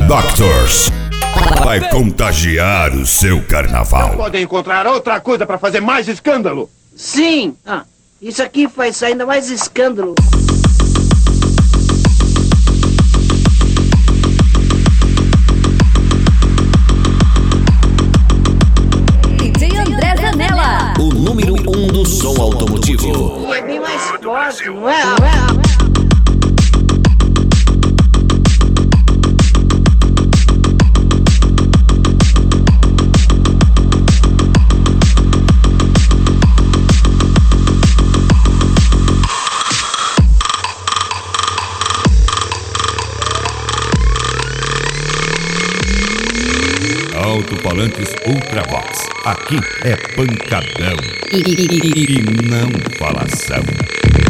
Doctors vai contagiar o seu carnaval. Podem encontrar outra coisa para fazer mais escândalo. Sim, isso aqui faz ainda mais escândalo. DJ André Zanella, o número 1 do som automotivo. E é bem mais forte, não é? Alto-falantes Ultravox. Aqui é pancadão e não falação.